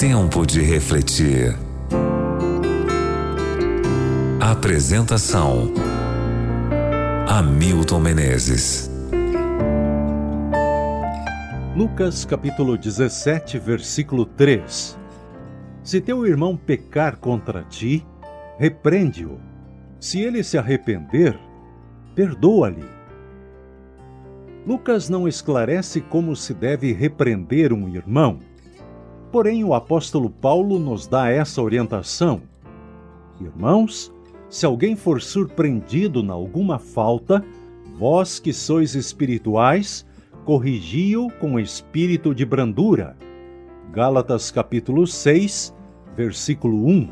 Tempo de refletir. Apresentação: Hamilton Menezes. Lucas capítulo 17, versículo 3. Se teu irmão pecar contra ti, repreende-o. Se ele se arrepender, perdoa-lhe. Lucas não esclarece como se deve repreender um irmão. Porém, o apóstolo Paulo nos dá essa orientação. Irmãos, se alguém for surpreendido em alguma falta, vós que sois espirituais, corrigi-o com espírito de brandura. Gálatas capítulo 6, versículo 1.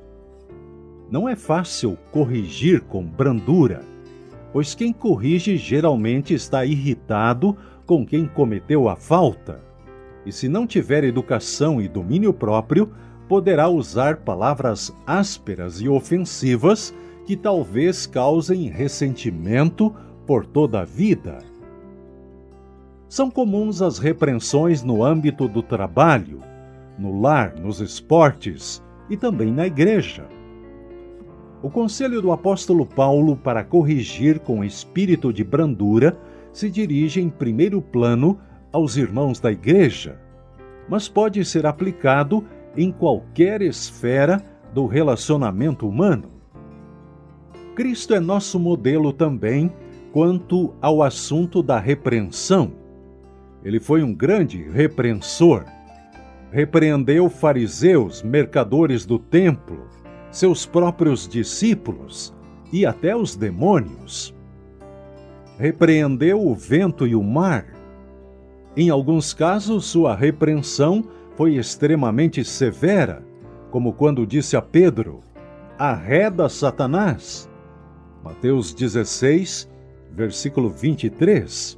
Não é fácil corrigir com brandura, pois quem corrige geralmente está irritado com quem cometeu a falta. E se não tiver educação e domínio próprio, poderá usar palavras ásperas e ofensivas que talvez causem ressentimento por toda a vida. São comuns as repreensões no âmbito do trabalho, no lar, nos esportes e também na igreja. O conselho do apóstolo Paulo para corrigir com espírito de brandura se dirige em primeiro plano aos irmãos da igreja, mas pode ser aplicado em qualquer esfera do relacionamento humano. Cristo é nosso modelo também quanto ao assunto da repreensão. Ele foi um grande repreensor. Repreendeu fariseus, mercadores do templo, seus próprios discípulos e até os demônios. Repreendeu o vento e o mar. Em alguns casos, sua repreensão foi extremamente severa, como quando disse a Pedro: arreda Satanás. Mateus 16, versículo 23.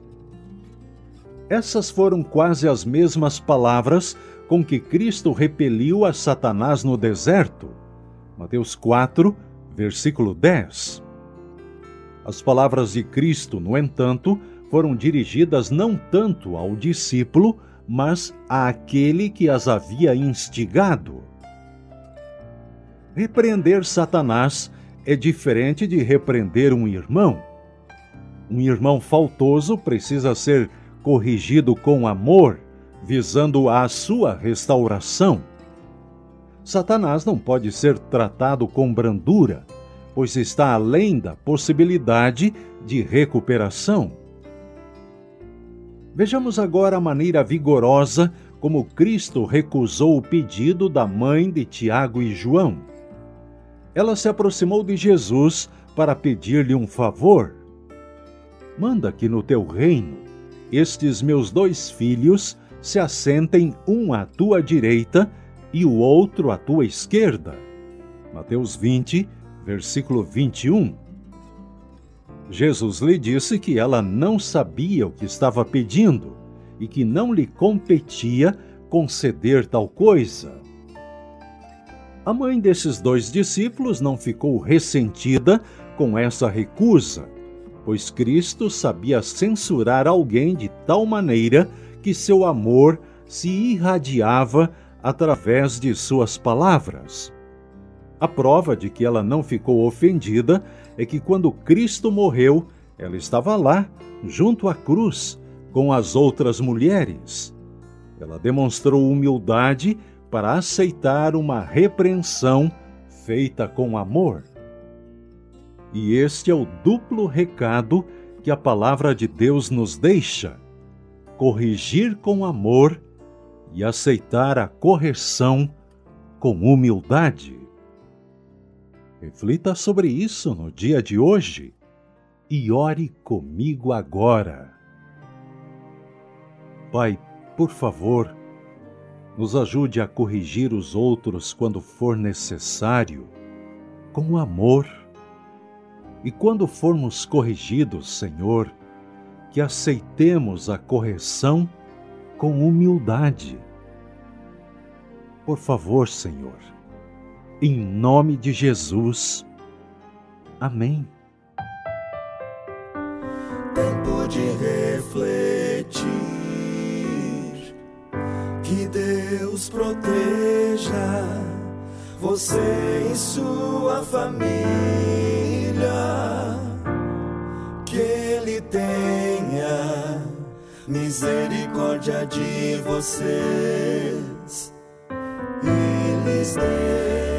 Essas foram quase as mesmas palavras com que Cristo repeliu a Satanás no deserto. Mateus 4, versículo 10. As palavras de Cristo, no entanto, foram dirigidas não tanto ao discípulo, mas àquele que as havia instigado. Repreender Satanás é diferente de repreender um irmão. Um irmão faltoso precisa ser corrigido com amor, visando a sua restauração. Satanás não pode ser tratado com brandura, pois está além da possibilidade de recuperação. Vejamos agora a maneira vigorosa como Cristo recusou o pedido da mãe de Tiago e João. Ela se aproximou de Jesus para pedir-lhe um favor. Manda que no teu reino estes meus 2 filhos se assentem, um à tua direita e o outro à tua esquerda. Mateus 20, versículo 21. Jesus lhe disse que ela não sabia o que estava pedindo e que não lhe competia conceder tal coisa. A mãe desses 2 discípulos não ficou ressentida com essa recusa, pois Cristo sabia censurar alguém de tal maneira que seu amor se irradiava através de suas palavras. A prova de que ela não ficou ofendida é que quando Cristo morreu, ela estava lá, junto à cruz, com as outras mulheres. Ela demonstrou humildade para aceitar uma repreensão feita com amor. E este é o duplo recado que a palavra de Deus nos deixa: corrigir com amor e aceitar a correção com humildade. Reflita sobre isso no dia de hoje e ore comigo agora. Pai, por favor, nos ajude a corrigir os outros quando for necessário, com amor. E quando formos corrigidos, Senhor, que aceitemos a correção com humildade. Por favor, Senhor, em nome de Jesus. Amém. Tempo de refletir, que Deus Deus proteja você e sua família, que Ele tenha misericórdia de vocês e lhes dê